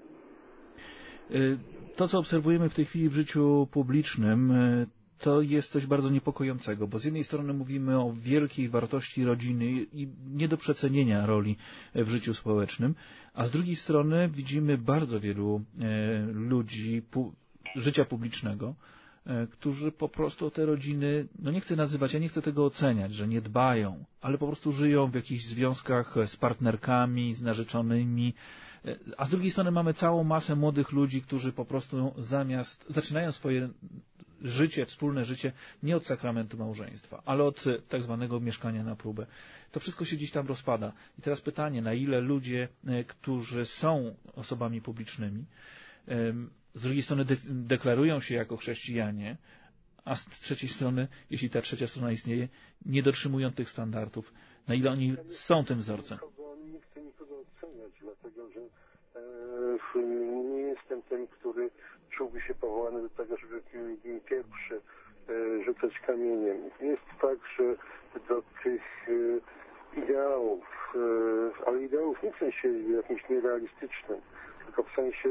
To, co obserwujemy w tej chwili w życiu publicznym, to jest coś bardzo niepokojącego, bo z jednej strony mówimy o wielkiej wartości rodziny i nie do przecenienia roli w życiu społecznym, a z drugiej strony widzimy bardzo wielu ludzi życia publicznego, którzy po prostu o te rodziny, no nie chcę nazywać, ja nie chcę tego oceniać, że nie dbają, ale po prostu żyją w jakichś związkach z partnerkami, z narzeczonymi, a z drugiej strony mamy całą masę młodych ludzi, którzy po prostu zaczynają swoje życie, wspólne życie nie od sakramentu małżeństwa, ale od tak zwanego mieszkania na próbę. To wszystko się gdzieś tam rozpada. I teraz pytanie, na ile ludzie, którzy są osobami publicznymi, z drugiej strony deklarują się jako chrześcijanie, a z trzeciej strony, jeśli ta trzecia strona istnieje, nie dotrzymują tych standardów. Na ile oni są tym wzorcem? Nie chcę nikogo oceniać, dlatego że nie jestem tym, który czułby się powołany do tego, żeby pierwszy rzucać kamieniem. Jest tak, że do tych ideałów, ale ideałów nie w sensie jakimś nierealistycznym, tylko w sensie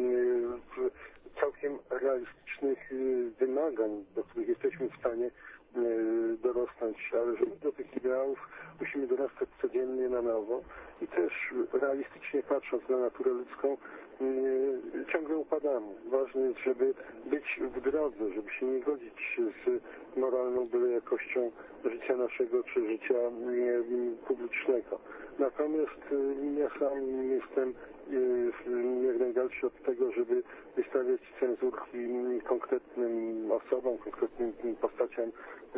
całkiem realistycznych wymagań, do których jesteśmy w stanie dorosnąć, ale żeby do tych ideałów musimy dorastać codziennie na nowo i też realistycznie patrząc na naturę ludzką ciągle upadamy. Ważne jest, żeby być w drodze, żeby się nie godzić z moralną byle jakością życia naszego czy życia publicznego. Natomiast ja sam jestem jak najdalszy od tego, żeby wystawiać cenzurki konkretnym osobom, konkretnym postaciom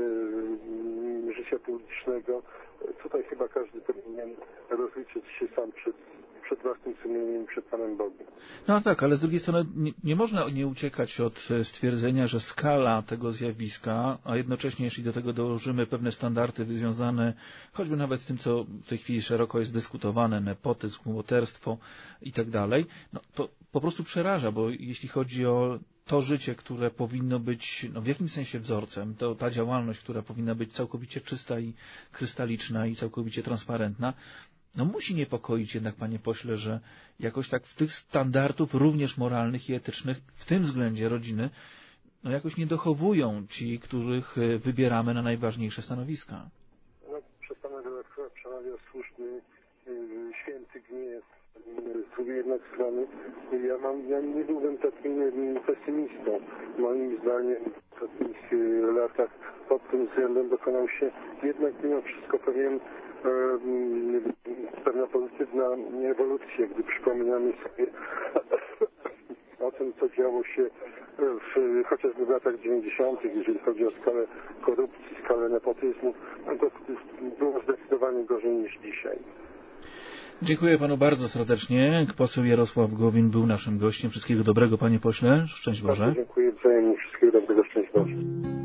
życia publicznego. Tutaj chyba każdy powinien rozliczyć się sam przed własnym sumieniem, przed Panem Bogiem. No tak, ale z drugiej strony nie można nie uciekać od stwierdzenia, że skala tego zjawiska, a jednocześnie jeśli do tego dołożymy pewne standardy związane choćby nawet z tym, co w tej chwili szeroko jest dyskutowane, nepotyzm, łoterstwo i tak dalej, no to po prostu przeraża, bo jeśli chodzi o to życie, które powinno być w jakimś sensie wzorcem, to ta działalność, która powinna być całkowicie czysta i krystaliczna i całkowicie transparentna, no musi niepokoić jednak, panie pośle, że jakoś tak w tych standardów również moralnych i etycznych, w tym względzie rodziny, no jakoś nie dochowują ci, których wybieramy na najważniejsze stanowiska. No, przez pana redaktora przemawia słuszny, święty gniew. Z drugiej strony ja nie byłbym takim pesymistą. Moim zdaniem w ostatnich latach pod tym względem dokonał się jednak mimo wszystko pewna pozytywna ewolucja, gdy przypominamy sobie o tym, co działo się chociażby w latach 90., jeżeli chodzi o skalę korupcji, skalę nepotyzmu, to było zdecydowanie gorzej niż dzisiaj. Dziękuję panu bardzo serdecznie. Poseł Jarosław Gowin był naszym gościem. Wszystkiego dobrego, panie pośle. Szczęść Boże. Bardzo dziękuję wzajemnie. Wszystkiego dobrego. Szczęść Boże.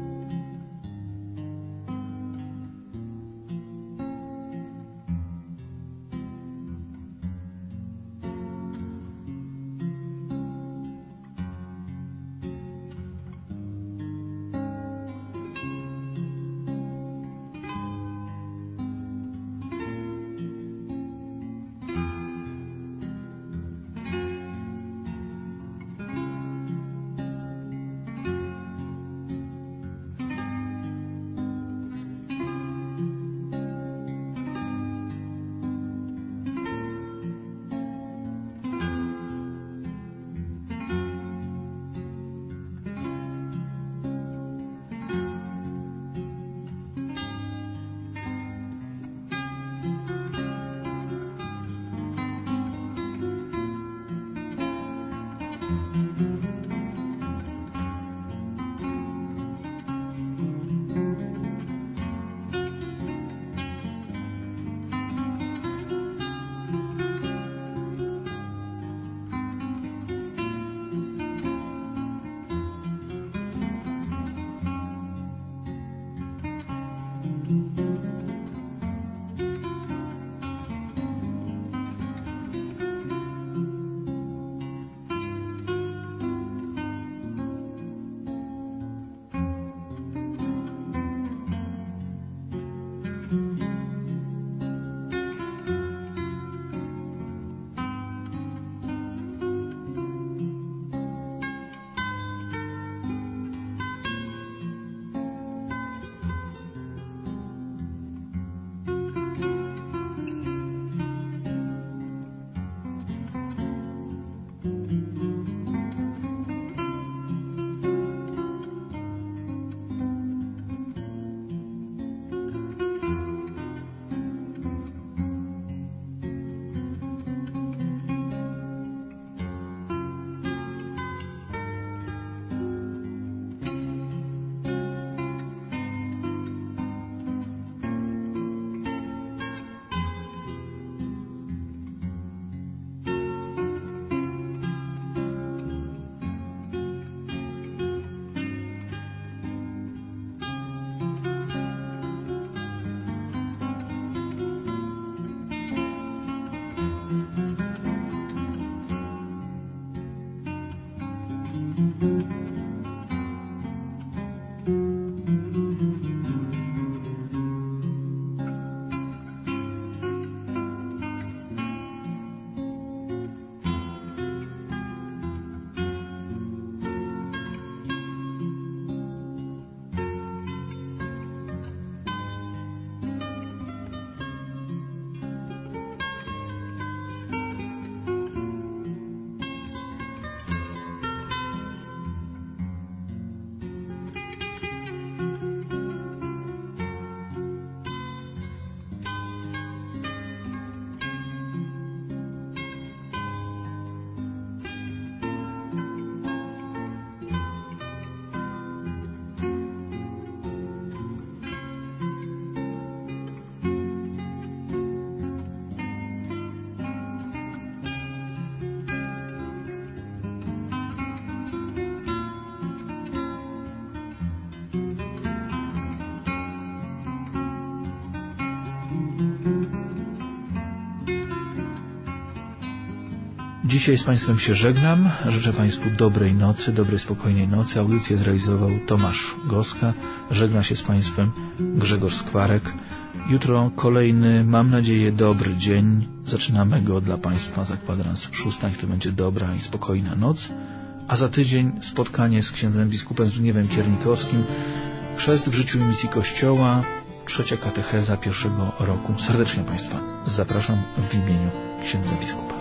Dzisiaj z Państwem się żegnam. Życzę Państwu dobrej nocy, dobrej, spokojnej nocy. Audycję zrealizował Tomasz Goska. Żegna się z Państwem Grzegorz Skwarek. Jutro kolejny, mam nadzieję, dobry dzień. Zaczynamy go dla Państwa za kwadrans 6. Niech to będzie dobra i spokojna noc. A za tydzień spotkanie z księdzem biskupem Zbigniewem Kiernikowskim. Chrzest w życiu i misji Kościoła. 3. katecheza pierwszego roku. Serdecznie Państwa zapraszam w imieniu księdza biskupa.